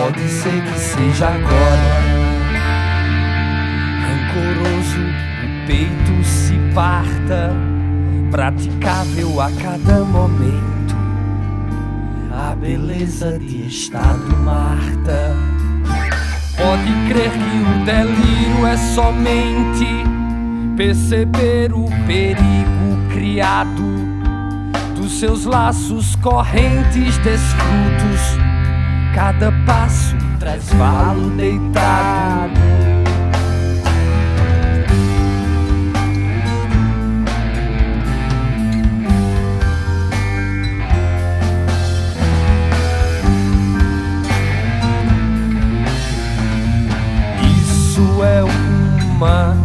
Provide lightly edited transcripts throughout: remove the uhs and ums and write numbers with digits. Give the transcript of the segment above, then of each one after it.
pode ser que seja agora. Rancoroso, o peito se parta, praticável a cada momento, a beleza de estado Marta. Pode crer que o delírio é somente perceber o perigo criado dos seus laços correntes desfrutos. Cada passo traz valo deitado. Isso é uma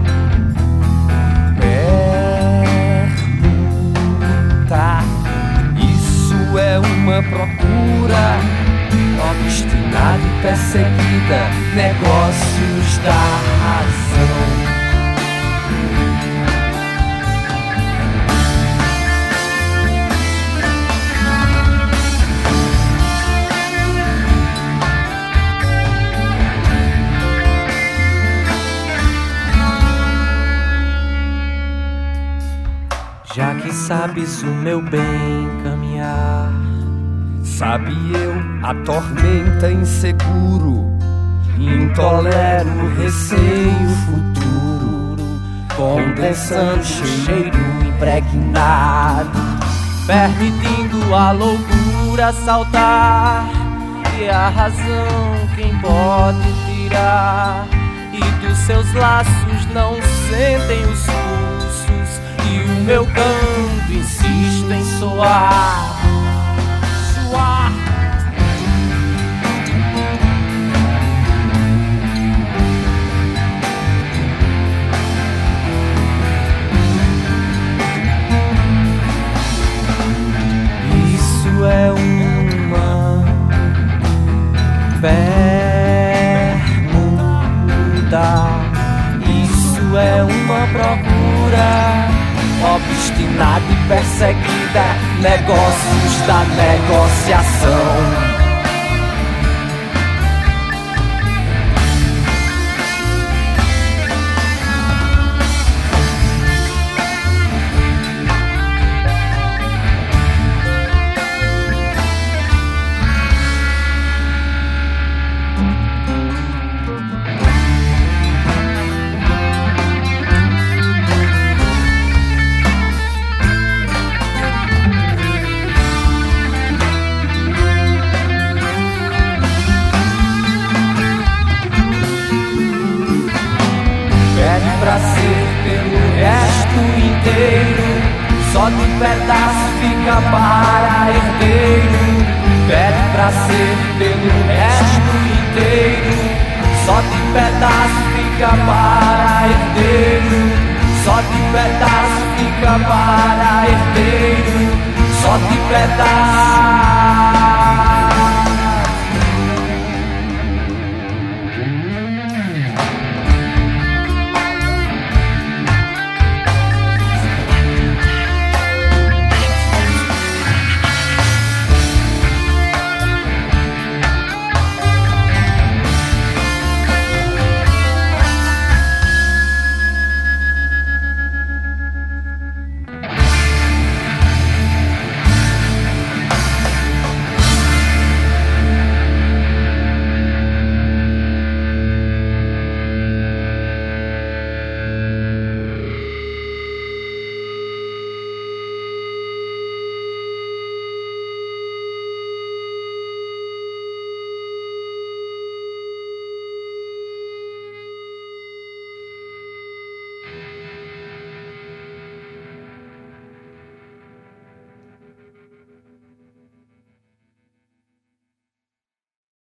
pergunta, isso é uma procura obstinada e perseguida, negócios da razão. Já que sabes o meu bem caminhar, sabe eu a tormenta inseguro, intolero o receio futuro, condensando cheiro impregnado, permitindo a loucura saltar, e a razão quem pode tirar, e dos seus laços não sentem os pulsos, e o meu canto insiste em soar. Isso é uma permuta, isso é uma procura obstinada e perseguida, negócios da negociação. Pra ser pelo resto inteiro, só de pedaço fica para herdeiro. Pede pra ser pelo resto inteiro, só de pedaço fica para herdeiro. Só de pedaço fica para herdeiro, só de pedaço.